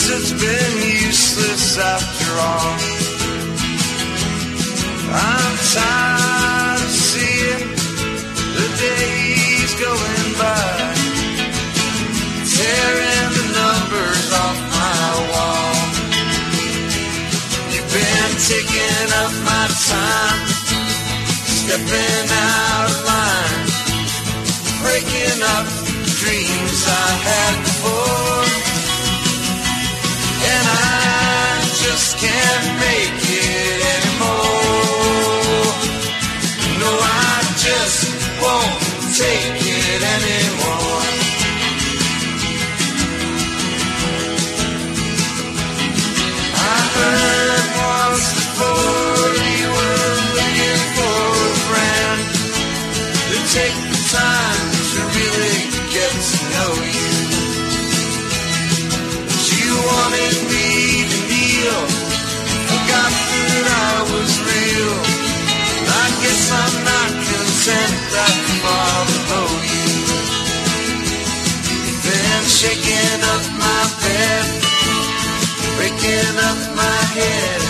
it's been useless after all. I'm tired of seeing the days going by, tearing the numbers off my wall. You've been taking up my time, stepping out of line, breaking up dreams I had before. And I just can't make it anymore. No, I just won't take it anymore. I heard once before you were looking for a friend to take the time to really get to know you. You wanted me to kneel, forgot that I was real. I guess I'm not content that far below you. You've been shaking up my bed, breaking up my head.